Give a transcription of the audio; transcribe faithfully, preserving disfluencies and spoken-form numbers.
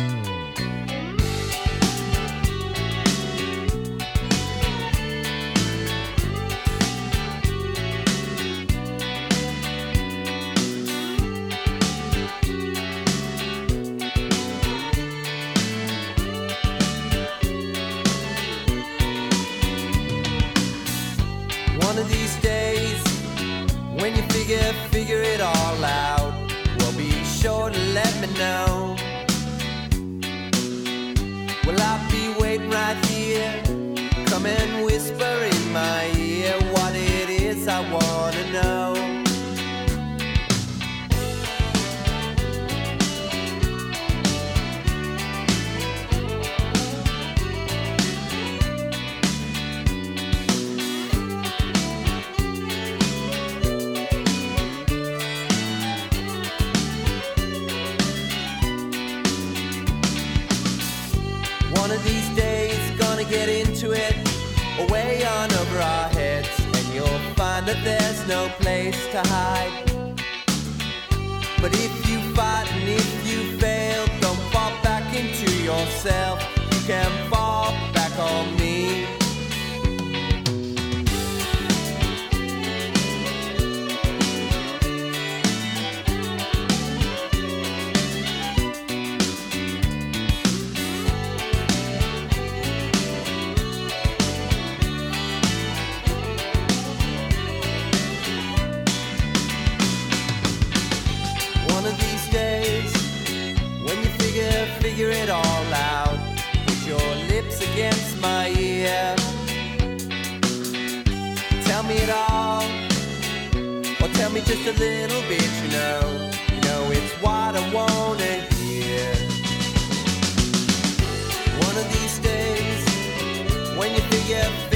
One of these days, when you figure, figure it all out, well, be sure to let me know. Well, I'll be waiting right here. Come and whisper in my ear what it is I wanna know. One of these days, gonna get into it, way on over our heads, and you'll find that there's no place to hide. But if you fight and if you fail, don't fall back into yourself. You can fall back on me. One of these days, when you figure, figure it all out, put your lips against my ear. Tell me it all, or tell me just a little bit, you know. You know it's what I wanna hear. One of these days, when you figure,